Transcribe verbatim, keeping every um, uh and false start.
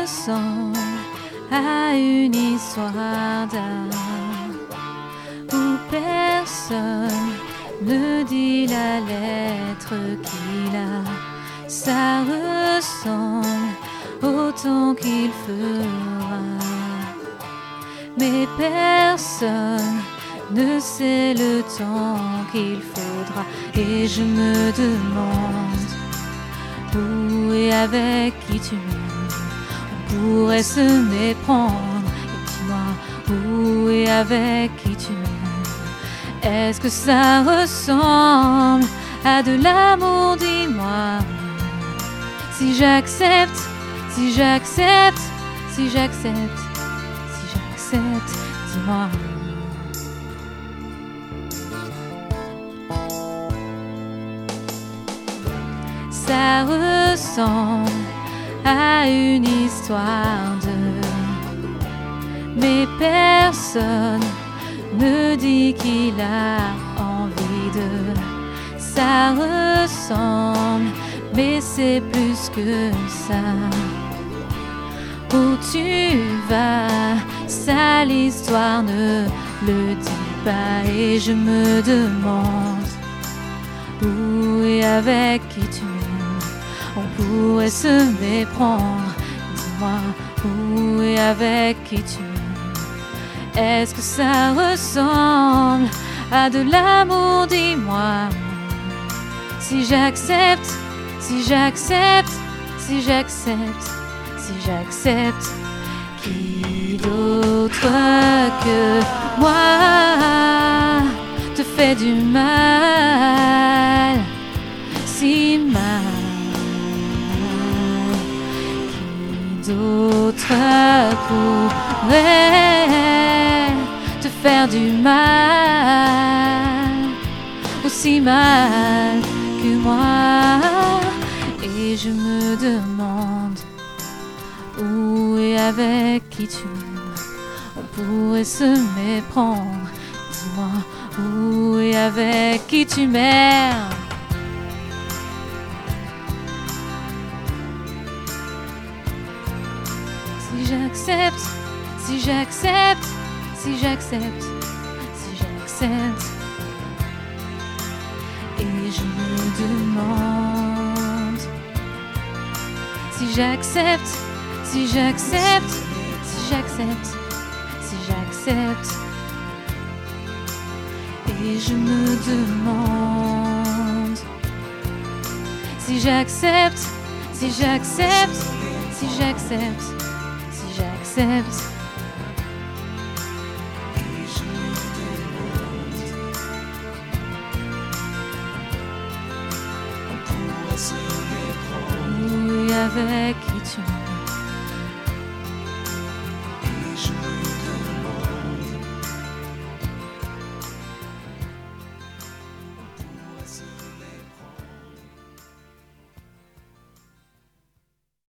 ressemble à une histoire d'art où personne ne dit la lettre qu'il a. Ça ressemble au temps qu'il fera, mais personne ne sait le temps qu'il faudra. Et je me demande où et avec qui tu m'aimes. On pourrait se méprendre. Et dis-moi où et avec qui tu m'aimes. Est-ce que ça ressemble à de l'amour? Dis-moi. Si j'accepte, si j'accepte, si j'accepte, si j'accepte, dis-moi. Ça ressemble à une histoire de, mais personne ne dit qu'il a envie de. Ça ressemble, mais c'est plus que ça. Où tu vas, ça l'histoire ne le dit pas. Et je me demande où et avec qui tu m'aimes. On pourrait se méprendre. Dis-moi où et avec qui tu m'aimes. Est-ce que ça ressemble à de l'amour? Dis-moi. Si j'accepte, si j'accepte, si j'accepte, si j'accepte, qui d'autre que moi te fait du mal, si mal? Qui d'autre pourrait te faire du mal, aussi mal que moi? Et je me demande où et avec qui tu m'aimes. On pourrait se méprendre. Dis-moi où et avec qui tu m'aimes. Si j'accepte, si j'accepte, si j'accepte, si j'accepte. Et je me demande si j'accepte, si j'accepte, si j'accepte, si j'accepte. Et je me demande si j'accepte, si j'accepte, si j'accepte, si j'accepte. Où et avec